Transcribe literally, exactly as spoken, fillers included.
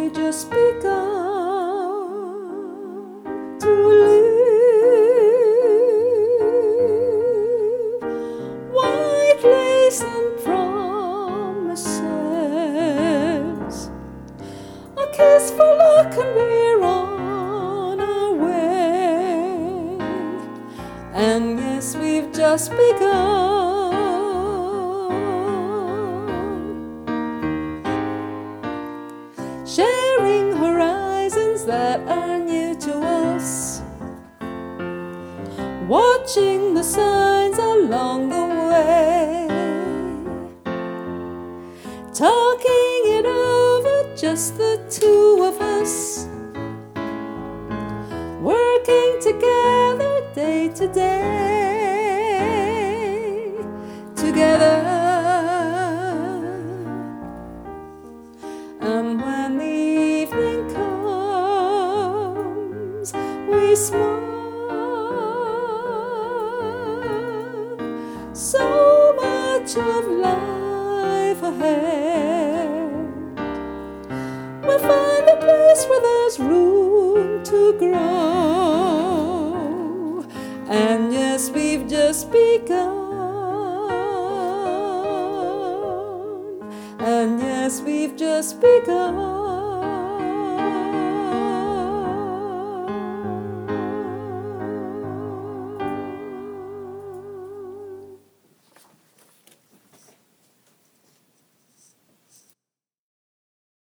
we've just begun to live. White lace and promises, a kiss for luck, and we're on our way. And yes, we've just begun. Sharing horizons that are new to us, watching the signs along the way, talking it over, just the two of us, working together day to day, together. And when the evening comes, we smile. So much of life ahead. We'll find a place where there's room to grow. And yes, we've just begun. And yes, we've just begun.